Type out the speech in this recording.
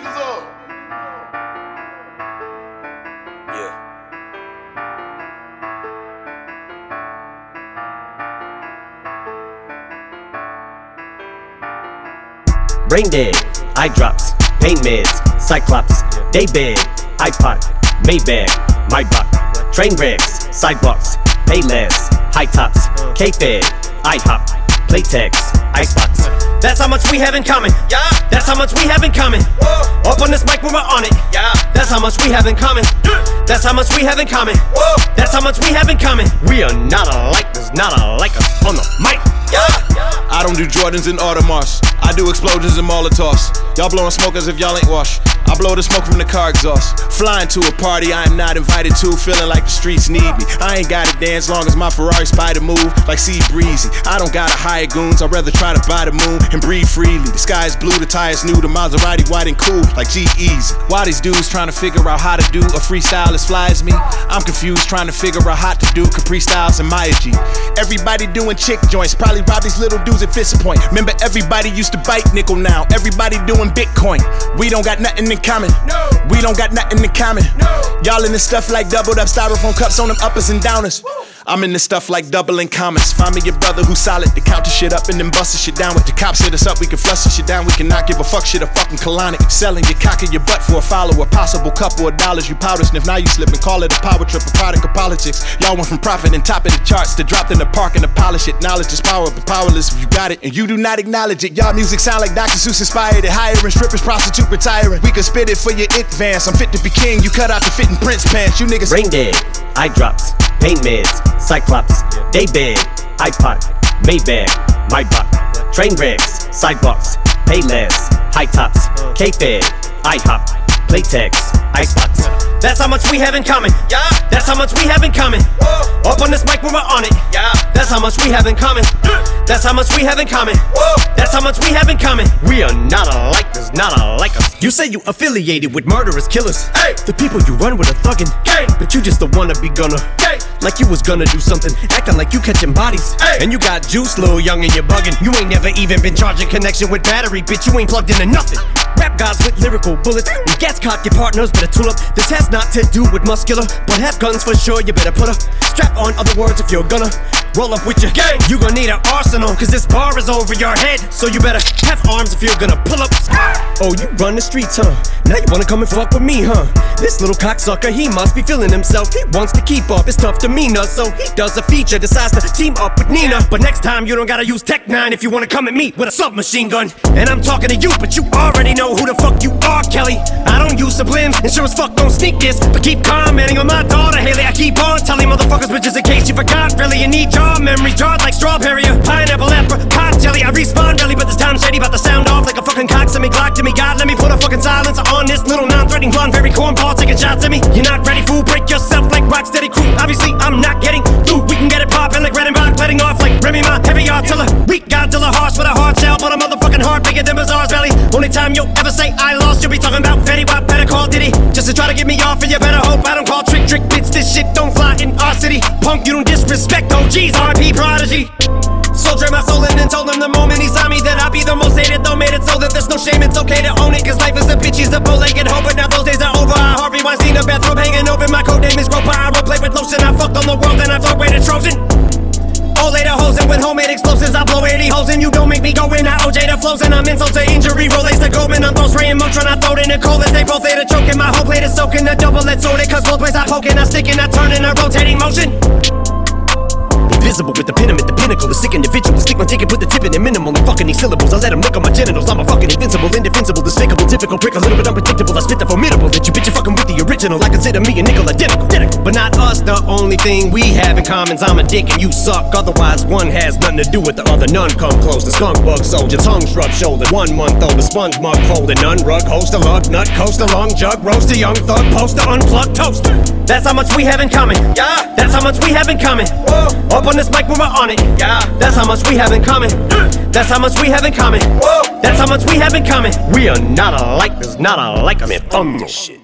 niggas up. Yeah. Brain dead, eye drops, pain meds, Cyclops, day bed, iPod, Maybach, my buck, train wrecks, sidewalks, pay less, high tops, K-Fed, IHOP, Playtex, Icebox. That's how much we have in common. Yeah. That's how much we have in common. Whoa. Up on this mic when we're on it. Yeah. That's how much we have in common. That's how much we have in common. Whoa. That's how much we have in common. We are not alike, there's not alike us on the mic. Yeah. I don't do Jordans and Audemars. I do explosions and Molotovs. Y'all blowing smoke as if y'all ain't washed. I blow the smoke from the car exhaust. Flying to a party I am not invited to, feeling like the streets need me. I ain't gotta dance long as my Ferrari spider move like Sea Breezy. I don't gotta hire goons, I'd rather try to buy the moon and breathe freely. The sky is blue, the tires new, the Maserati white and cool like G-Eazy. Why these dudes trying to figure out how to do a freestyle as fly as me? I'm confused trying to figure out how to do Capri Styles and Maya G. Everybody doing chick joints, probably rob these little dudes at Fist Point. Remember everybody used to bite nickel, now everybody doing Bitcoin. We don't got nothing in common. No. We don't got nothing in common. No. Y'all in this stuff like doubled up styrofoam cups on them uppers and downers. Woo. I'm in this stuff like doubling commas. Find me your brother who's solid to count the shit up and then bust the shit down. With the cops hit us up, we can flush the shit down. We cannot give a fuck shit a fucking colonic. Selling your cock in your butt for a follower. Possible couple of dollars you powder sniff. Now you slip and call it a power trip, a product of politics. Y'all went from profit and top of the charts to dropped in the park and to polish it. Knowledge is power, but powerless if you got it and you do not acknowledge it. Y'all music sound like Dr. Seuss inspired it. Hiring strippers, prostitute retiring. We could spit it for your it vans. I'm fit to be king, you cut out the fitting Prince pants. You niggas brain dead, eye drops, pain meds, Cyclops, day bed, iPod, Maybach, my buck, train wrecks, sidewalks, pay less, high tops, K-Fed, IHOP, Playtex, Icebox. That's how much we have in common. Yeah. That's how much we have in common. Whoa. Up on this mic when we're on it. Yeah. That's how much we have in common. That's how much we have in common. Whoa. That's how much we have in common. We are not alike, there's not alike us. You say you affiliated with murderous killers. Hey. The people you run with are thuggin'. Gang. But you just the wannabe gunner. Gang. Like you was gonna do something, acting like you catching bodies. Hey. And you got juice, little young, and you're bugging. You ain't never even been charging connection with battery, bitch. You ain't plugged into nothing. Rap gods with lyrical bullets. When gas cock, your partners better tool up. This has not to do with muscular, but have guns for sure. You better put a strap on. Other words, if you're gonna roll up with your gang, you gonna need an arsenal, cause this bar is over your head. So you better have arms if you're gonna pull up. Oh, you run the streets, huh? Now you wanna come and fuck with me, huh? This little cocksucker, he must be feeling himself. He wants to keep up his tough demeanor, so he does a feature, decides to team up with Nina. But next time you don't gotta use Tech 9 if you wanna come at me with a submachine gun. And I'm talking to you, but you already know who the fuck you are, Kelly. I don't use sublims, and sure as fuck don't sneak this, but keep commenting on my daughter, Haley. I keep on telling motherfuckers, but just in case you forgot, really, you need jaw memory, jarred like strawberry or pineapple, apricot jelly. I respawn really, but this time shady, about to sound off like a fucking cock. Send me Glock to me, God, let me put a fucking silencer on this little non-threatening blonde, very cornball, taking shots at me. You're not ready, fool, break yourself like Rocksteady crew. Obviously, I'm not getting through. We can get it poppin' like Redenbach, letting off like Remy Ma, heavy artiller. Weak Godzilla, harsh with a hard shell, but a motherfucking heart bigger than Bazaar's belly. Only time you'll ever say I lost, you'll be talking about Fetty Wap, better call Diddy. Just to try to get me off, and you better hope I don't call trick bits. This shit don't fly in our city. Punk, you don't disrespect OGs, RP Prodigy. Soldier my soul in and told him the moment he saw me that I'd be the most hated, though made it so that there's no shame, it's okay to own it. Cause life is a bitch, he's a bow-legged hoe, but now those days are over. I Harvey Weinstein, a bathrobe hanging open. My code name is Groper, I roleplay with lotion. I fucked on the world and I thought way to Trojan. Old later hoes and with homemade explosives I blow 80 holes and you don't make me go in. I OJ the flows and I'm insult to injury. Rolex the Goldman, I'm throw spraying Motron. I throw it in the cold as they both later choking. My whole plate is soaking, the double let's it. Cause both ways I poking, I sticking, I turn in a rotating motion. Invisible with the pin, I'm at the pinnacle. A sick individual, stick my ticket, put the tip in it minimal. I'm fucking these syllables, I let them look on my genitals. I'm a fucking invincible, indefensible, despicable, difficult prick, a little bit unpredictable. I spit the formidable, that you bitch, you fucking with the original. I consider me a nickel identical. But not us, the only thing we have in common is I'm a dick and you suck. Otherwise, one has nothing to do with the other. None come close. The skunk bug soldier, tongue shrub shoulder. 1 month old, the sponge mug folded. None rug, host a lug, nut, coast a long jug, roast a young thug, poster, unplugged toaster. That's how much we have in common. Yeah. That's how much we have in common. Whoa. Up on this mic when we're on it. Yeah. That's how much we have in common. That's how much we have in common. Whoa. That's how much we have in common. We are not alike, there's not alike us. Man, fuck this shit.